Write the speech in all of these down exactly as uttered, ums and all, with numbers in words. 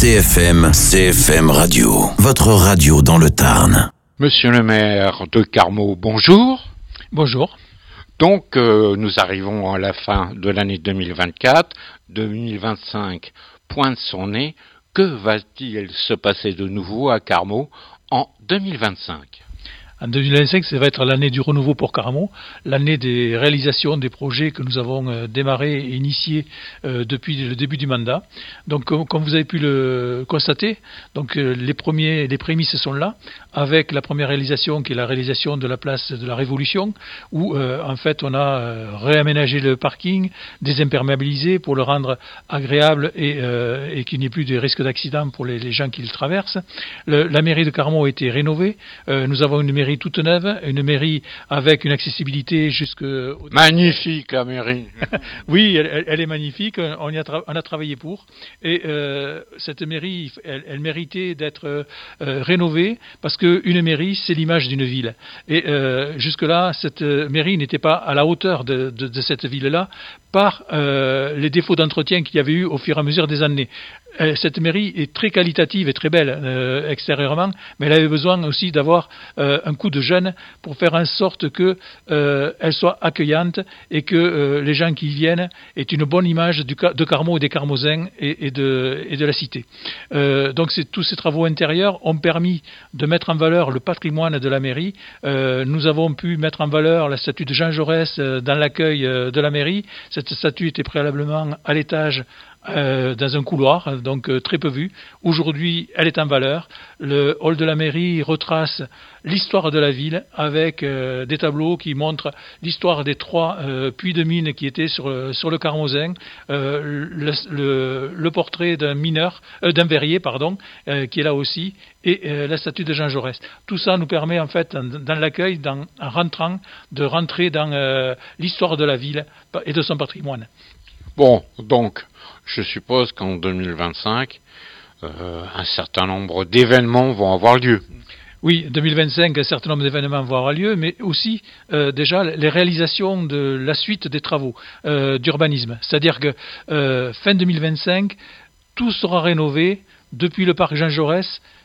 C F M, C F M Radio, votre radio dans le Tarn. Monsieur le maire de Carmaux, bonjour. Bonjour. Donc, euh, nous arrivons à la fin de l'année deux mille vingt-quatre. deux mille vingt-cinq pointe son nez. Que va-t-il se passer de nouveau à Carmaux en deux mille vingt-cinq ? En deux mille vingt-cinq, ça va être l'année du renouveau pour Carmaux, l'année des réalisations des projets que nous avons euh, démarrés et initiés euh, depuis le début du mandat. Donc, comme, comme vous avez pu le constater, donc euh, les premiers, les prémices sont là, avec la première réalisation qui est la réalisation de la place de la Révolution, où euh, en fait on a euh, réaménagé le parking, désimperméabilisé pour le rendre agréable et, euh, et qu'il n'y ait plus de risque d'accident pour les, les gens qui le traversent. Le, la mairie de Carmaux a été rénovée. Euh, nous avons une mairie toute neuve, une mairie avec une accessibilité jusque... Magnifique la mairie. Oui, elle, elle est magnifique, on, y a, tra- on a travaillé pour. Et euh, cette mairie, elle, elle méritait d'être euh, rénovée, parce qu'une mairie, c'est l'image d'une ville. Et euh, jusque-là, cette mairie n'était pas à la hauteur de, de, de cette ville-là, par euh, les défauts d'entretien qu'il y avait eu au fur et à mesure des années. Cette mairie est très qualitative et très belle euh, extérieurement, mais elle avait besoin aussi d'avoir euh, un coup de jeune pour faire en sorte qu'elle euh, soit accueillante et que euh, les gens qui y viennent aient une bonne image du, de Carmaux et des Carmauzains et, et, de, et de la cité. Euh, donc c'est, tous ces travaux intérieurs ont permis de mettre en valeur le patrimoine de la mairie. Euh, nous avons pu mettre en valeur la statue de Jean Jaurès euh, dans l'accueil euh, de la mairie. Cette statue était préalablement à l'étage Euh, dans un couloir, donc euh, très peu vu. Aujourd'hui, elle est en valeur. Le hall de la mairie retrace l'histoire de la ville avec euh, des tableaux qui montrent l'histoire des trois euh, puits de mine qui étaient sur, euh, sur le Carmauzain, euh, le, le, le portrait d'un mineur, euh, d'un verrier, pardon, euh, qui est là aussi, et euh, la statue de Jean Jaurès. Tout ça nous permet en fait, dans, dans l'accueil, dans, en rentrant, de rentrer dans euh, l'histoire de la ville et de son patrimoine. Bon, donc, je suppose qu'en deux mille vingt-cinq, euh, un certain nombre d'événements vont avoir lieu. Oui, deux mille vingt-cinq, un certain nombre d'événements vont avoir lieu, mais aussi euh, déjà les réalisations de la suite des travaux euh, d'urbanisme. C'est-à-dire que euh, fin deux mille vingt-cinq, tout sera rénové depuis le parc Jean Jaurès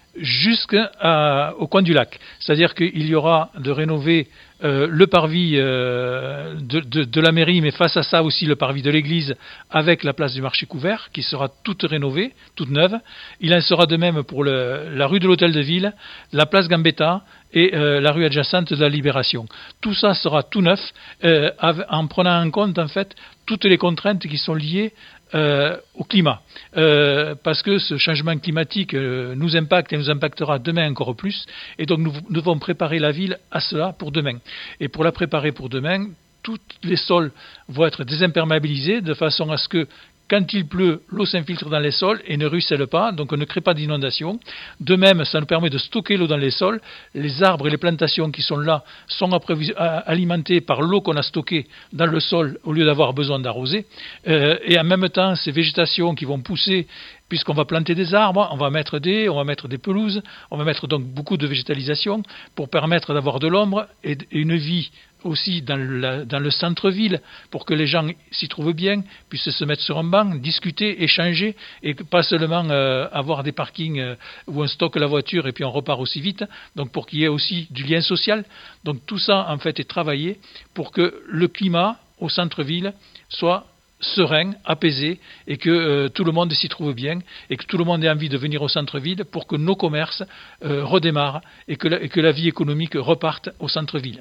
jusqu'au coin du lac. C'est-à-dire qu'il y aura de rénover euh, le parvis euh, de, de, de la mairie, mais face à ça aussi le parvis de l'église avec la place du marché couvert qui sera toute rénovée, toute neuve. Il en sera de même pour le, la rue de l'Hôtel de Ville, la place Gambetta et euh, la rue adjacente de la Libération. Tout ça sera tout neuf euh, en prenant en compte en fait toutes les contraintes qui sont liées Euh, au climat, euh, parce que ce changement climatique euh, nous impacte et nous impactera demain encore plus, et donc nous, nous devons préparer la ville à cela pour demain. Et pour la préparer pour demain, tous les sols vont être désimperméabilisés de façon à ce que quand il pleut, l'eau s'infiltre dans les sols et ne ruisselle pas, donc on ne crée pas d'inondation. De même, ça nous permet de stocker l'eau dans les sols. Les arbres et les plantations qui sont là sont alimentés par l'eau qu'on a stockée dans le sol au lieu d'avoir besoin d'arroser. Euh, et en même temps, ces végétations qui vont pousser, puisqu'on va planter des arbres, on va mettre des, on va mettre des pelouses, on va mettre donc beaucoup de végétalisation pour permettre d'avoir de l'ombre et une vie aussi dans, la, dans le centre-ville pour que les gens s'y trouvent bien, puissent se mettre sur un banc, discuter, échanger et pas seulement euh, avoir des parkings euh, où on stocke la voiture et puis on repart aussi vite, donc pour qu'il y ait aussi du lien social. Donc tout ça en fait est travaillé pour que le climat au centre-ville soit serein, apaisé et que euh, tout le monde s'y trouve bien et que tout le monde ait envie de venir au centre-ville pour que nos commerces euh, redémarrent et que, la, et que la vie économique reparte au centre-ville.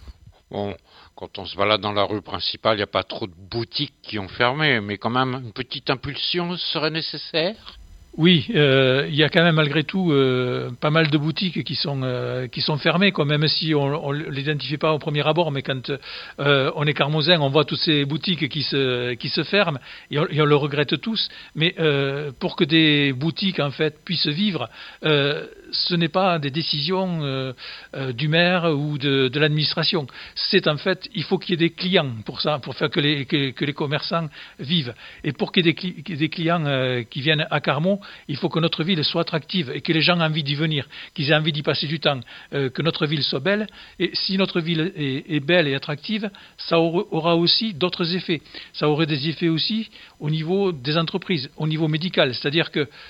Bon, quand on se balade dans la rue principale, il n'y a pas trop de boutiques qui ont fermé, mais quand même une petite impulsion serait nécessaire. Oui, euh, il y a quand même malgré tout euh, pas mal de boutiques qui sont euh, qui sont fermées, quoi, même si on ne l'identifie pas au premier abord, mais quand euh, on est Carmauzain, on voit toutes ces boutiques qui se qui se ferment et on, et on le regrette tous. Mais euh, pour que des boutiques en fait puissent vivre, euh, ce n'est pas des décisions euh, euh, du maire ou de, de l'administration. C'est en fait, il faut qu'il y ait des clients pour ça, pour faire que les que, que les commerçants vivent. Et pour qu'il y ait des, cli- des clients euh, qui viennent à Carmaux, il faut que notre ville soit attractive et que les gens aient envie d'y venir, qu'ils aient envie d'y passer du temps, euh, que notre ville soit belle. Et si notre ville est, est belle et attractive, ça aura aussi d'autres effets. Ça aurait des effets aussi au niveau des entreprises, au niveau médical. C'est-à-dire que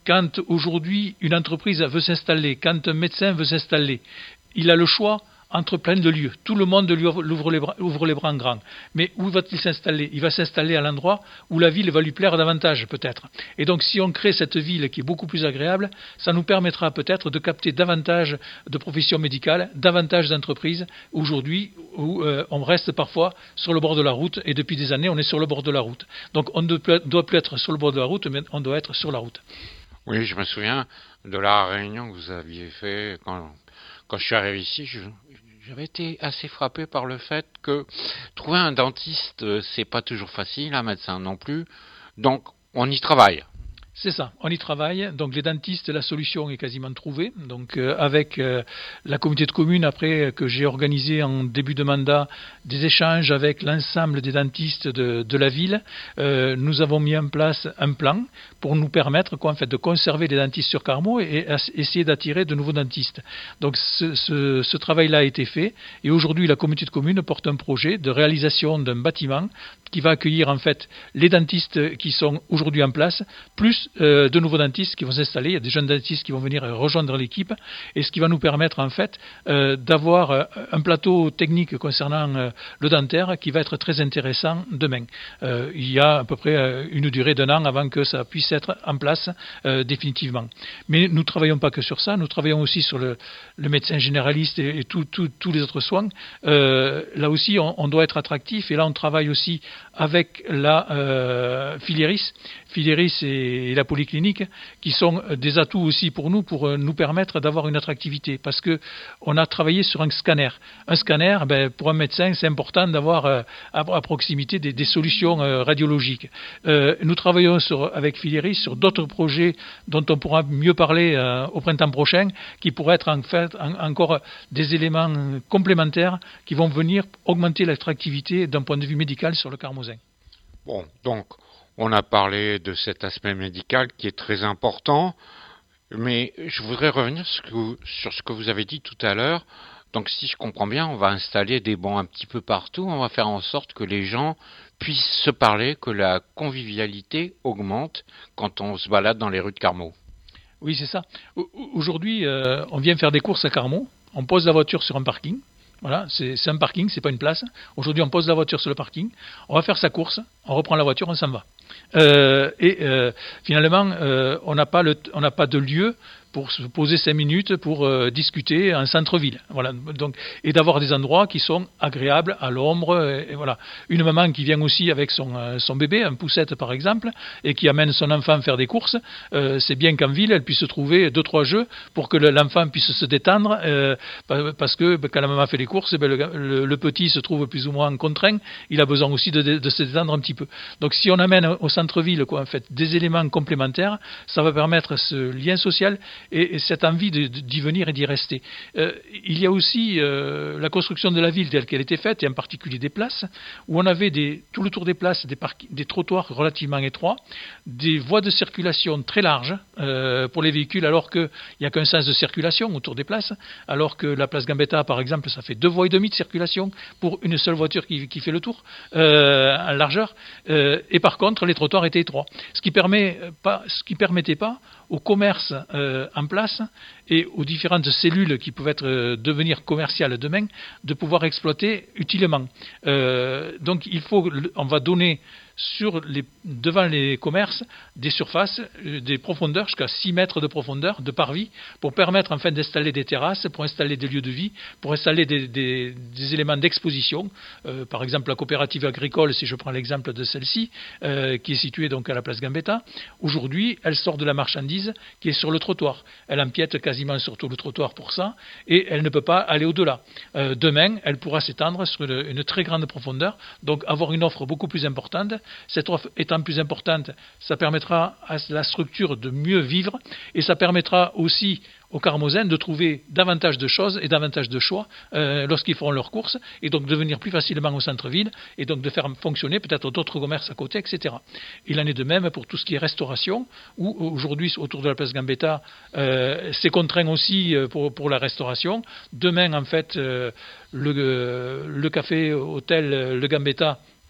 Quand aujourd'hui une entreprise veut s'installer, quand un médecin veut s'installer, il a le choix entre plein de lieux. Tout le monde lui ouvre les bras, ouvre les bras en grand. Mais où va-t-il s'installer ? Il va s'installer à l'endroit où la ville va lui plaire davantage, peut-être. Et donc, si on crée cette ville qui est beaucoup plus agréable, ça nous permettra peut-être de capter davantage de professions médicales, davantage d'entreprises, aujourd'hui, où euh, on reste parfois sur le bord de la route, et depuis des années, on est sur le bord de la route. Donc, on ne doit plus être sur le bord de la route, mais on doit être sur la route. Oui, je me souviens de la réunion que vous aviez fait quand, quand je suis arrivé ici. Je, j'avais été assez frappé par le fait que trouver un dentiste, c'est pas toujours facile, un médecin non plus. Donc, on y travaille. C'est ça, on y travaille. Donc les dentistes, la solution est quasiment trouvée. Donc euh, avec euh, la communauté de communes, après que j'ai organisé en début de mandat des échanges avec l'ensemble des dentistes de, de la ville, euh, nous avons mis en place un plan pour nous permettre quoi, en fait, de conserver les dentistes sur Carmaux et, et essayer d'attirer de nouveaux dentistes. Donc ce, ce, ce travail-là a été fait et aujourd'hui la communauté de communes porte un projet de réalisation d'un bâtiment qui va accueillir en fait les dentistes qui sont aujourd'hui en place, plus euh, de nouveaux dentistes qui vont s'installer. Il y a des jeunes dentistes qui vont venir rejoindre l'équipe, et ce qui va nous permettre en fait euh, d'avoir euh, un plateau technique concernant euh, le dentaire qui va être très intéressant demain. Euh, il y a à peu près euh, une durée d'un an avant que ça puisse être en place euh, définitivement. Mais nous ne travaillons pas que sur ça, nous travaillons aussi sur le, le médecin généraliste et, et tous les autres soins. Euh, là aussi, on, on doit être attractif, et là on travaille aussi avec la euh, Filieris, Filieris et, et la polyclinique, qui sont des atouts aussi pour nous, pour euh, nous permettre d'avoir une attractivité, parce que on a travaillé sur un scanner. Un scanner, ben, pour un médecin, c'est important d'avoir euh, à, à proximité des, des solutions euh, radiologiques. Euh, nous travaillons sur, avec Filieris sur d'autres projets dont on pourra mieux parler euh, au printemps prochain, qui pourraient être en fait en, encore des éléments complémentaires qui vont venir augmenter l'attractivité d'un point de vue médical sur le Carmozin. Bon, donc, on a parlé de cet aspect médical qui est très important, mais je voudrais revenir sur ce que vous, sur ce que vous avez dit tout à l'heure. Donc, si je comprends bien, on va installer des bancs un petit peu partout, on va faire en sorte que les gens puissent se parler, que la convivialité augmente quand on se balade dans les rues de Carmaux. Oui, c'est ça. Aujourd'hui, euh, on vient faire des courses à Carmaux, on pose la voiture sur un parking. Voilà, c'est, c'est un parking, c'est pas une place. Aujourd'hui, on pose la voiture sur le parking, on va faire sa course, on reprend la voiture, on s'en va. Euh, et euh, finalement, euh, on n'a pas le, on n'a pas de lieu pour se poser cinq minutes pour euh, discuter en centre-ville. Voilà. Donc, et d'avoir des endroits qui sont agréables à l'ombre. Et, et voilà. Une maman qui vient aussi avec son, euh, son bébé, un poussette par exemple, et qui amène son enfant faire des courses, euh, c'est bien qu'en ville, elle puisse trouver deux, trois jeux pour que le, l'enfant puisse se détendre, euh, parce que ben, quand la maman fait les courses, ben, le, le, le petit se trouve plus ou moins contraint, il a besoin aussi de, de, de se détendre un petit peu. Donc si on amène au centre-ville quoi, en fait, des éléments complémentaires, ça va permettre ce lien social et cette envie de, de, d'y venir et d'y rester. Euh, il y a aussi euh, la construction de la ville telle qu'elle était faite, et en particulier des places, où on avait des, tout le tour des places des, parc, des trottoirs relativement étroits, des voies de circulation très larges euh, pour les véhicules, alors qu'il n'y a qu'un sens de circulation autour des places, alors que la place Gambetta, par exemple, ça fait deux voies et demie de circulation pour une seule voiture qui, qui fait le tour euh, en largeur, euh, et par contre, les trottoirs étaient étroits, ce qui permet pas, ce qui permettait pas au commerce euh, en place et aux différentes cellules qui peuvent être, euh, devenir commerciales demain, de pouvoir exploiter utilement. Euh, donc il faut, on va donner sur les, devant les commerces des surfaces, euh, des profondeurs jusqu'à six mètres de profondeur de parvis pour permettre en fait d'installer des terrasses, pour installer des lieux de vie, pour installer des, des, des éléments d'exposition. Euh, par exemple la coopérative agricole, si je prends l'exemple de celle-ci, euh, qui est située donc à la place Gambetta, aujourd'hui elle sort de la marchandise qui est sur le trottoir. Elle empiète quasiment sur tout le trottoir pour ça et elle ne peut pas aller au-delà. Euh, demain, elle pourra s'étendre sur une, une très grande profondeur, donc avoir une offre beaucoup plus importante. Cette offre étant plus importante, ça permettra à la structure de mieux vivre et ça permettra aussi aux Carmozins de trouver davantage de choses et davantage de choix euh, lorsqu'ils feront leurs courses et donc de venir plus facilement au centre-ville et donc de faire fonctionner peut-être d'autres commerces à côté, et cetera. Il en est de même pour tout ce qui est restauration où aujourd'hui autour de la place Gambetta euh, c'est contraint aussi pour, pour la restauration. Demain en fait euh, le, le café hôtel Le Gambetta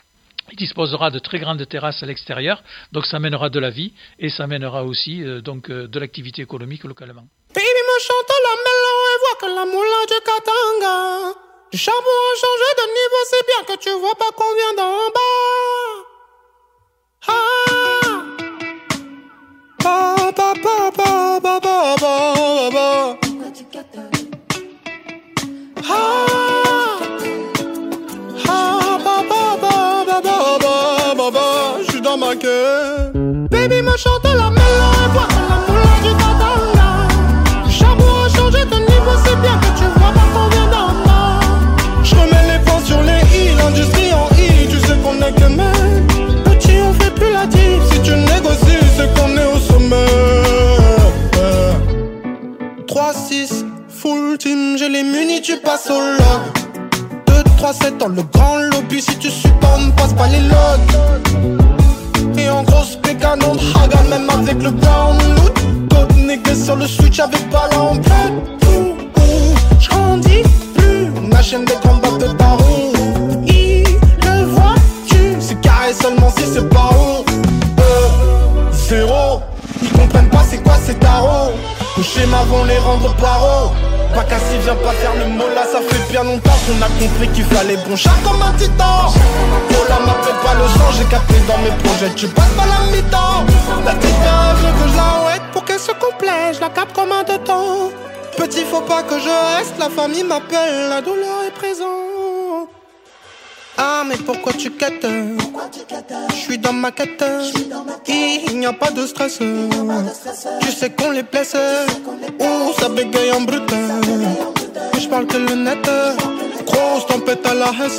il disposera de très grandes terrasses à l'extérieur, donc ça mènera de la vie et ça mènera aussi euh, donc, euh, de l'activité économique localement. Baby me chante la mélo et voit que la moula du Katanga. Du charbon a changé de niveau, c'est bien que tu vois pas qu'on vient d'en bas. Ah, ba ba ba ba ba ba ba ba. Ah, ah ba ba ba ba ba ba ba ba. J'suis dans ma queue. Baby me chante la mélo et voit que la moula du Katanga. Du charbon a changé de niveau, c'est bien que tu vois pas qu'on vient d'en bas. J'remets les points sur les i, l'industrie en i, tu sais qu'on est que même. Petit on fait plus la diff, si tu négocies c'est qu'on est au sommet. trois six, full team, j'ai les munis, tu passes au log. deux trois sept dans le grand lobby, si tu suis pas on ne passe pas les logs. Et en grosse pécanon, Hagan même avec le brown loot. D'autres niggas sur le switch avec ballon en bleu. J'grandis plus, ma chaîne des combats de baron. Il le vois-tu, c'est carré seulement si c'est pas haut. Euh, zéro, ils comprennent pas c'est quoi ces tarots. Nos schémas vont les rendre paro. Pas cassé, viens pas faire le mot là, ça fait bien longtemps qu'on a compris qu'il fallait bon chat comme un titan. Oh là m'appelle pas le sang, j'ai capté dans mes projets, tu passes pas la mi-temps. La petite mère veut que je la ouette pour qu'elle se complète, je la capte comme un de temps. Petit faut pas que je reste, la famille m'appelle, la douleur est présente. Ah mais pourquoi tu quêtes? Je suis dans ma quête. Il n'y a pas de stress. Tu sais qu'on les blesse. Ouh ça bégaye en brut. Je parle que le net. Grosse tempête à la hesse.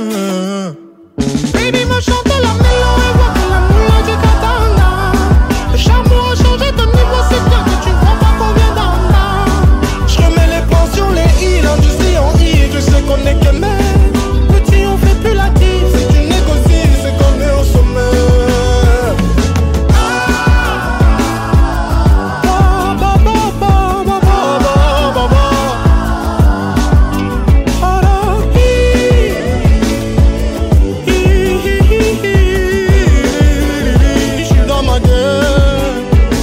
Baby me chante la mélo et voit que la moula du Katanga. Le charbon a changé de niveau, c'est bien que tu vois pas qu'on vient d'en bas. Je remets les points sur les i, l'industrie en i, tu sais qu'on est que même. On fait plus la diff, si tu négocies, c'est qu'on est au sommet. Ah, ba ba ba ba ba ba ba ba. Ah là, hi, hi, hi, hi, hi. J'suis dans ma gueule.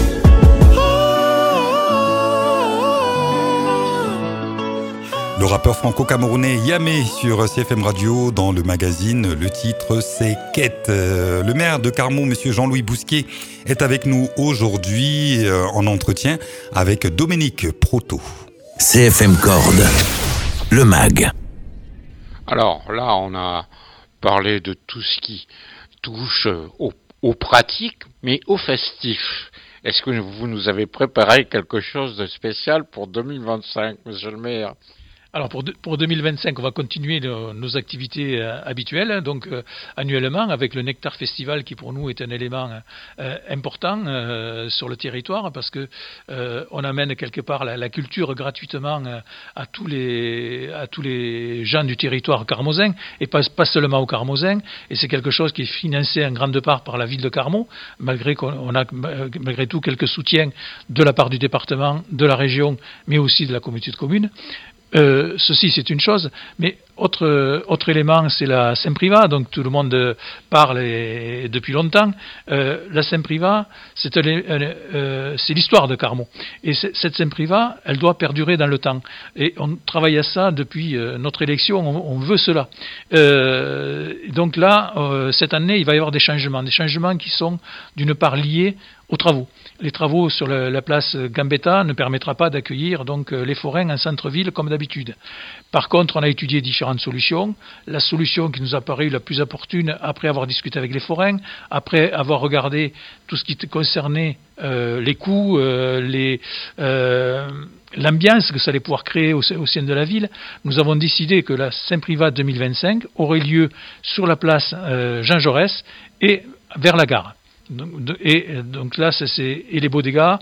Le rappeur franco-camerounais Yamé sur C F M Radio dans le magazine. Le titre c'est Quête. Le maire de Carmaux, monsieur Jean-Louis Bousquet, est avec nous aujourd'hui en entretien avec Dominique Proto. C F M Corde, le mag. Alors là, on a parlé de tout ce qui touche aux, aux pratiques, mais aux festifs. Est-ce que vous nous avez préparé quelque chose de spécial pour deux mille vingt-cinq, monsieur le maire ? Alors pour, de, pour deux mille vingt-cinq, on va continuer de, nos activités euh, habituelles, donc euh, annuellement avec le Nectar Festival qui pour nous est un élément euh, important euh, sur le territoire parce que euh, on amène quelque part la, la culture gratuitement euh, à tous les à tous les gens du territoire carmozin et pas, pas seulement aux Carmozins, et c'est quelque chose qui est financé en grande part par la ville de Carmaux, malgré qu'on a malgré tout quelques soutiens de la part du département, de la région, mais aussi de la communauté de communes. Euh, ceci c'est une chose, mais autre, autre élément c'est la Saint-Privat, donc tout le monde parle et, et depuis longtemps. Euh, la Saint-Privat c'est, un, euh, c'est l'histoire de Carmaux, et cette Saint-Privat elle doit perdurer dans le temps, et on travaille à ça depuis euh, notre élection, on, on veut cela. Euh, donc là, euh, cette année il va y avoir des changements, des changements qui sont d'une part liés aux travaux. Les travaux sur le, la place Gambetta ne permettra pas d'accueillir donc les forains en centre-ville comme d'habitude. Par contre, on a étudié différentes solutions. La solution qui nous a paru la plus opportune, après avoir discuté avec les forains, après avoir regardé tout ce qui concernait euh, les coûts, euh, les, euh, l'ambiance que ça allait pouvoir créer au, au sein de la ville, nous avons décidé que la Saint-Privat deux mille vingt-cinq aurait lieu sur la place euh, Jean Jaurès et vers la gare. Donc, de, et donc là, c'est, c'est, et les bodegas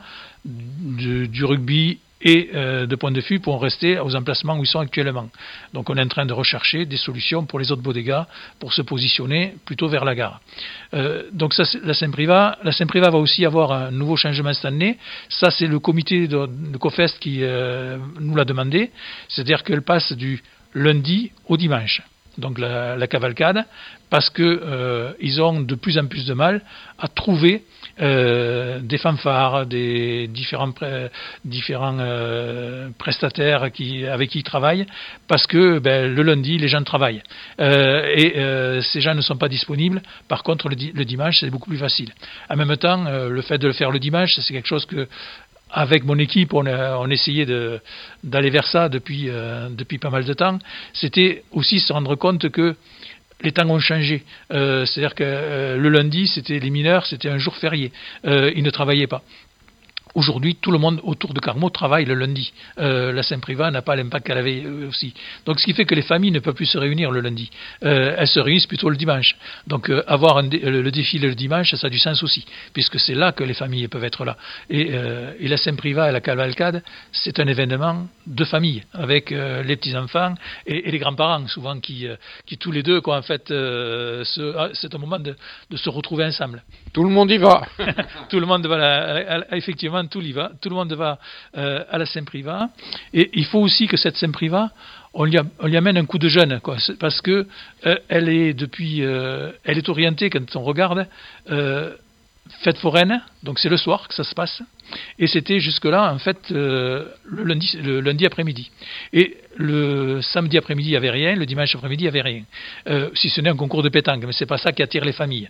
du, du rugby et euh, de Point de Vue pourront rester aux emplacements où ils sont actuellement. Donc on est en train de rechercher des solutions pour les autres bodegas pour se positionner plutôt vers la gare. Euh, donc ça, c'est la Saint-Privat. La Saint-Privat va aussi avoir un nouveau changement cette année. Ça, c'est le comité de, de COFEST qui euh, nous l'a demandé. C'est-à-dire qu'elle passe du lundi au dimanche. donc la, la cavalcade, parce que euh, ils ont de plus en plus de mal à trouver euh, des fanfares, des différents, pré, différents euh, prestataires qui, avec qui ils travaillent, parce que ben, le lundi, les gens travaillent. Euh, et euh, ces gens ne sont pas disponibles. Par contre, le, le dimanche, c'est beaucoup plus facile. En même temps, euh, le fait de le faire le dimanche, c'est quelque chose que avec mon équipe, on, a, on essayait de, d'aller vers ça depuis, euh, depuis pas mal de temps. C'était aussi se rendre compte que les temps ont changé. Euh, c'est-à-dire que euh, le lundi, c'était les mineurs, c'était un jour férié. Euh, ils ne travaillaient pas. Aujourd'hui, tout le monde autour de Carmaux travaille le lundi. Euh, la Saint-Privat n'a pas l'impact qu'elle avait aussi. Donc, ce qui fait que les familles ne peuvent plus se réunir le lundi. Euh, elles se réunissent plutôt le dimanche. Donc, euh, avoir un dé- le défilé le dimanche, ça a du sens aussi, puisque c'est là que les familles peuvent être là. Et, euh, et la Saint-Privat et la cavalcade, c'est un événement de famille, avec euh, les petits-enfants et, et les grands-parents, souvent, qui, euh, qui tous les deux, quoi, en fait, euh, se, c'est un moment de, de se retrouver ensemble. Tout le monde y va. Tout le monde va, la, à, à, effectivement, tout, y va, tout le monde va euh, à la Saint-Privat. Et il faut aussi que cette Saint-Privat, on lui, a, on lui amène un coup de jeune, quoi, parce que euh, elle est depuis, euh, elle est orientée, quand on regarde, euh, fête foraine, donc c'est le soir que ça se passe, et c'était jusque-là, en fait, euh, le, lundi, le lundi après-midi. Et le samedi après-midi, il n'y avait rien, le dimanche après-midi, il n'y avait rien. Euh, si ce n'est un concours de pétanque, mais ce n'est pas ça qui attire les familles,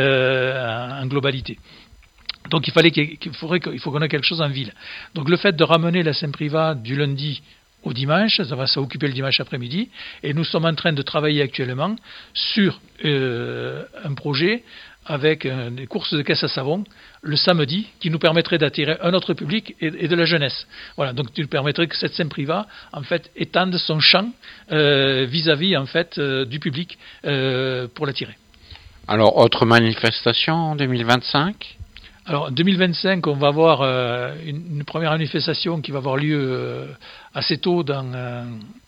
euh, en globalité. Donc il fallait qu'il, qu'il faudrait qu'il faut qu'on ait quelque chose en ville. Donc le fait de ramener la Saint-Privat du lundi au dimanche, ça va s'occuper le dimanche après-midi, et nous sommes en train de travailler actuellement sur euh, un projet avec euh, des courses de caisse à savon le samedi, qui nous permettrait d'attirer un autre public et, et de la jeunesse. Voilà, donc tu nous permettrais que cette Saint-Privat, en fait, étende son champ euh, vis-à-vis, en fait, euh, du public euh, pour l'attirer. Alors, autre manifestation en deux mille vingt-cinq ? Alors, en deux mille vingt-cinq, on va avoir euh, une, une première manifestation qui va avoir lieu euh, assez tôt dans, euh,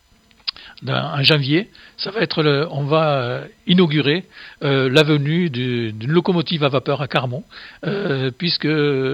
dans, en janvier. Ça va être, le, on va euh, inaugurer euh, la venue du, d'une locomotive à vapeur à Carmaux, euh, puisque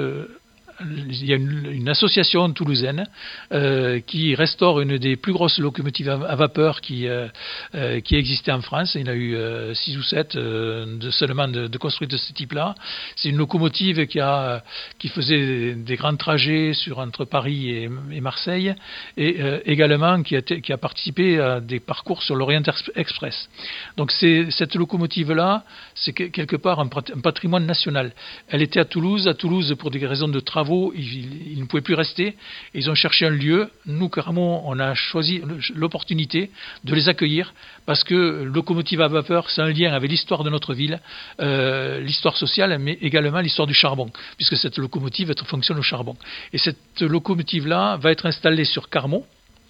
il y a une, une association toulousaine euh, qui restaure une des plus grosses locomotives à, à vapeur qui, euh, euh, qui existait en France. Il y en a eu euh, six ou sept euh, de, seulement de, de construites de ce type-là. C'est une locomotive qui, a, qui faisait des, des grands trajets sur, entre Paris et, et Marseille, et euh, également qui a, été, qui a participé à des parcours sur l'Orient Express. Donc c'est, cette locomotive-là, c'est quelque part un, un patrimoine national. Elle était à Toulouse. À Toulouse, pour des raisons de travaux, Ils, ils ne pouvaient plus rester. Ils ont cherché un lieu. Nous, Carmaux, on a choisi l'opportunité de les accueillir parce que locomotive à vapeur, c'est un lien avec l'histoire de notre ville, euh, l'histoire sociale, mais également l'histoire du charbon, puisque cette locomotive fonctionne au charbon. Et cette locomotive-là va être installée sur Carmaux,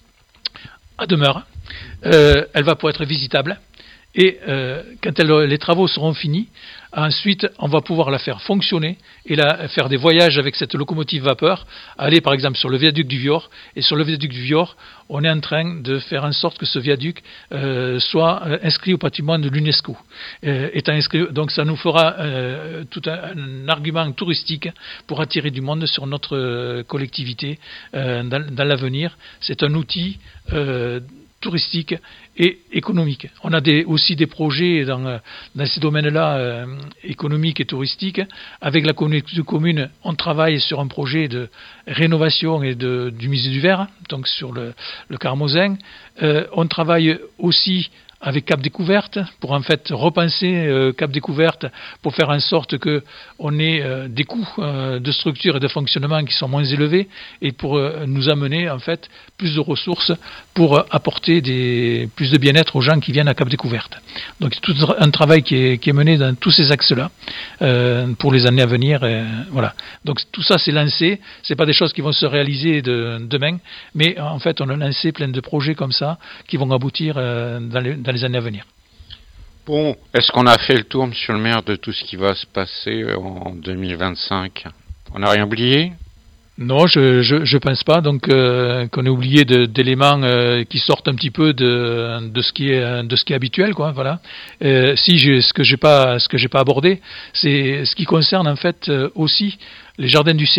à demeure. Euh, elle va pouvoir être visitable. Et euh, quand elle, les travaux seront finis, ensuite, on va pouvoir la faire fonctionner et la, faire des voyages avec cette locomotive vapeur, aller par exemple sur le viaduc du Vior. Et sur le viaduc du Vior, on est en train de faire en sorte que ce viaduc euh, soit euh, inscrit au patrimoine de l'UNESCO. Euh, étant inscrit, donc ça nous fera euh, tout un, un argument touristique pour attirer du monde sur notre euh, collectivité euh, dans, dans l'avenir. C'est un outil euh, touristique et économique. On a des, aussi des projets dans, dans ces domaines-là euh, économiques et touristiques. Avec la commune, on travaille sur un projet de rénovation et de, du musée du Verre, donc sur le, le Carmozin. Euh, on travaille aussi avec Cap Découverte, pour en fait repenser euh, Cap Découverte, pour faire en sorte que on ait euh, des coûts euh, de structure et de fonctionnement qui sont moins élevés, et pour euh, nous amener en fait plus de ressources pour euh, apporter des, plus de bien-être aux gens qui viennent à Cap Découverte. Donc tout un travail qui est, qui est mené dans tous ces axes-là euh, pour les années à venir. Et, voilà. Donc tout ça c'est lancé, c'est pas des choses qui vont se réaliser de, demain, mais en fait on a lancé plein de projets comme ça qui vont aboutir euh, dans, les, dans les années à venir. Bon, est-ce qu'on a fait le tour, monsieur le maire, de tout ce qui va se passer en deux mille vingt-cinq ? On n'a rien oublié ? Non, je je, je pense pas. Donc euh, qu'on ait oublié de, d'éléments euh, qui sortent un petit peu de, de ce qui est de ce qui est habituel, quoi. Voilà. Euh, si j'ai, ce que j'ai pas ce que j'ai pas abordé, c'est ce qui concerne en fait euh, aussi les jardins du Cérou.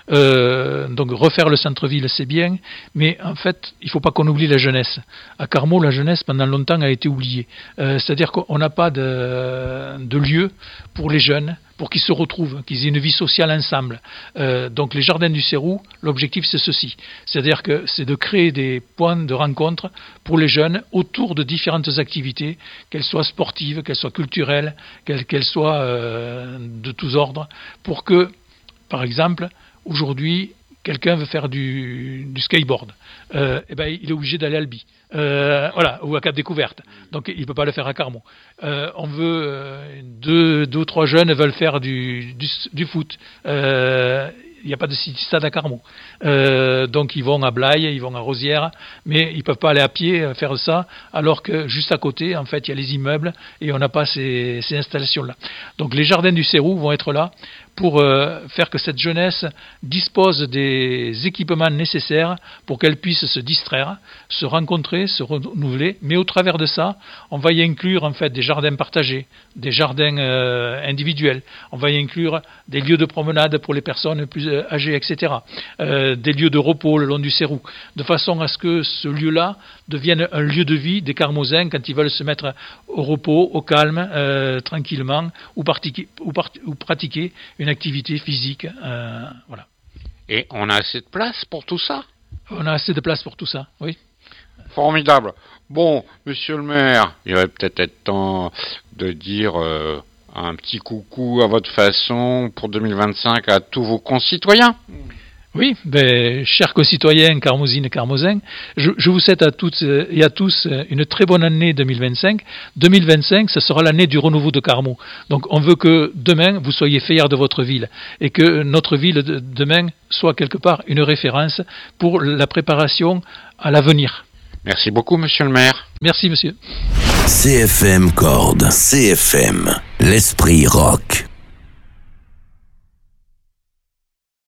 Euh, donc refaire le centre-ville, c'est bien, mais en fait, il ne faut pas qu'on oublie la jeunesse. À Carmaux, la jeunesse, pendant longtemps, a été oubliée. Euh, c'est-à-dire qu'on n'a pas de, de lieu pour les jeunes, pour qu'ils se retrouvent, qu'ils aient une vie sociale ensemble. Euh, donc les Jardins du Sérou, l'objectif c'est ceci. C'est-à-dire que c'est de créer des points de rencontre pour les jeunes autour de différentes activités, qu'elles soient sportives, qu'elles soient culturelles, qu'elles, qu'elles soient euh, de tous ordres, pour que, par exemple, aujourd'hui, quelqu'un veut faire du, du skateboard, euh, et ben, il est obligé d'aller à Albi, euh, voilà, ou à Cap Découverte. Donc il ne peut pas le faire à Carmaux. Euh, on veut euh, deux, deux ou trois jeunes veulent faire du, du, du foot. Euh, il n'y a pas de stade à Carmaux. Euh, donc ils vont à Blaye, ils vont à Rosières, mais ils ne peuvent pas aller à pied faire ça, alors que juste à côté, en fait, il y a les immeubles et on n'a pas ces, ces installations-là. Donc les Jardins du Sérou vont être là pour euh, faire que cette jeunesse dispose des équipements nécessaires pour qu'elle puisse se distraire, se rencontrer, se renouveler, mais au travers de ça, on va y inclure en fait des jardins partagés, des jardins euh, individuels, on va y inclure des lieux de promenade pour les personnes plus euh, âgées, et cetera, euh, des lieux de repos le long du Sérou, de façon à ce que ce lieu-là devienne un lieu de vie des Carmosiens quand ils veulent se mettre au repos, au calme, euh, tranquillement, ou, pratiquer, ou, part, ou pratiquer une activité physique, euh, voilà. Et on a assez de place pour tout ça ? On a assez de place pour tout ça, oui. Formidable. Bon, monsieur le maire, il aurait peut-être être temps de dire euh, un petit coucou à votre façon pour deux mille vingt-cinq à tous vos concitoyens. Oui, ben, chers concitoyens carmosines et carmosins, je, je vous souhaite à toutes et à tous une très bonne année deux mille vingt-cinq. deux mille vingt-cinq, ce sera l'année du renouveau de Carmaux. Donc on veut que demain, vous soyez fiers de votre ville et que notre ville de demain soit quelque part une référence pour la préparation à l'avenir. Merci beaucoup, monsieur le maire. Merci, monsieur. C F M Cordes, C F M, l'esprit rock.